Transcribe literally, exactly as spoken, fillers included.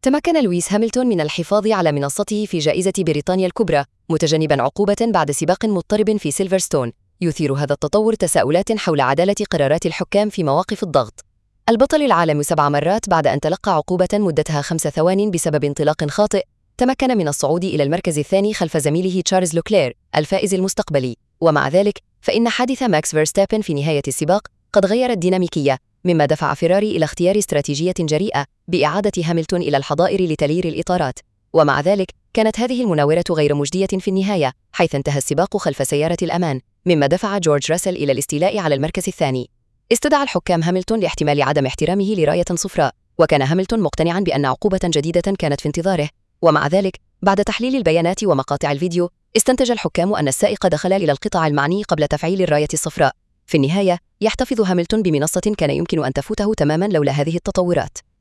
تمكن لويس هاملتون من الحفاظ على منصته في جائزة بريطانيا الكبرى، متجنباً عقوبة بعد سباق مضطرب في سيلفرستون. يثير هذا التطور تساؤلات حول عدالة قرارات الحكام في مواقف الضغط. البطل العالم سبع مرات بعد أن تلقى عقوبة مدتها خمس ثوان بسبب انطلاق خاطئ، تمكن من الصعود إلى المركز الثاني خلف زميله تشارلز لوكلير الفائز المستقبلي. ومع ذلك فإن حادث ماكس فيرستابن في نهاية السباق قد غير الديناميكية، مما دفع فيراري إلى اختيار استراتيجية جريئة بإعادة هاملتون إلى الحظائر لتليير الإطارات. ومع ذلك كانت هذه المناورة غير مجدية في النهاية، حيث انتهى السباق خلف سيارة الأمان، مما دفع جورج راسل إلى الاستيلاء على المركز الثاني. استدعى الحكام هاملتون لاحتمال عدم احترامه لراية صفراء، وكان هاملتون مقتنعا بأن عقوبة جديدة كانت في انتظاره. ومع ذلك بعد تحليل البيانات ومقاطع الفيديو، استنتج الحكام أن السائق دخل إلى القطاع المعني قبل تفعيل الراية الصفراء. في النهاية يحتفظ هاملتون بمنصة كان يمكن أن تفوته تماما لولا هذه التطورات.